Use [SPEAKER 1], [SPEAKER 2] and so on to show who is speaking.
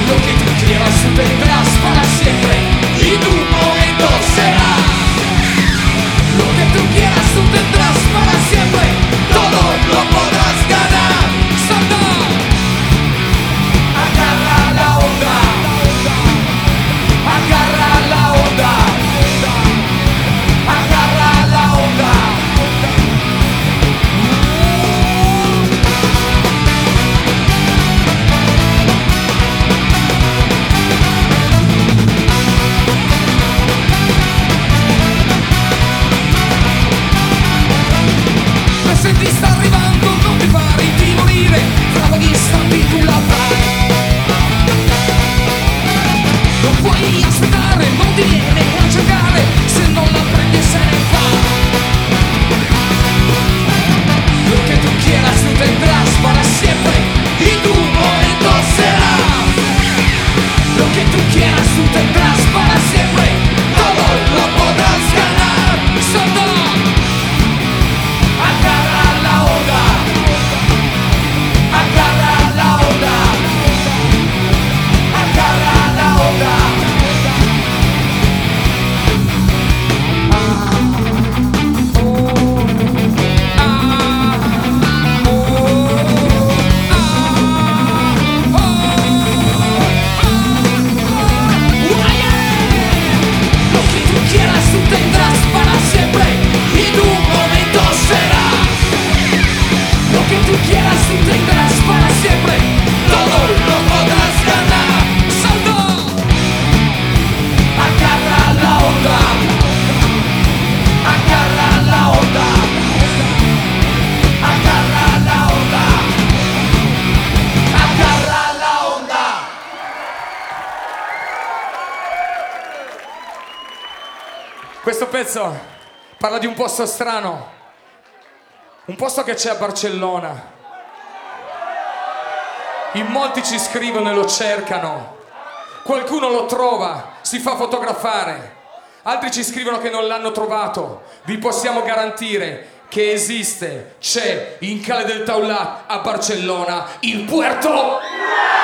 [SPEAKER 1] Lo que tú quieras tú tendrás para siempre y tu momento será. Lo que tú quieras tú tendrás para siempre, todo lo podrás ganar. Salta, agarra la onda, agarra la onda, agarra la onda. Senti sta arrivando, non ti fare intimorire, fra pochi istanti tu la fai. Non puoi aspettare, non ti viene a cercare, se non la prendi se ne va. Lo que tú quieras tú tendrás para siempre y tu momento será. Lo que tú quieras tú tendrás para siempre, todo lo podrás ganar. Salta, agarra la onda, agarra la onda, agarra la onda. Lo que tú quieras tú tendrás para siempre y tu momento será. Lo que tú quieras tú tendrás para siempre, todo lo podrás ganar. Salta, agarra la onda, agarra la onda, agarra la onda, agarra la onda. Questo pezzo parla di un posto strano, un posto che c'è a Barcellona. In molti ci scrivono e lo cercano. Qualcuno lo trova, si fa fotografare. Altri ci scrivono che non l'hanno trovato. Vi possiamo garantire che esiste, c'è in Cale del Taulat a Barcellona il Puerto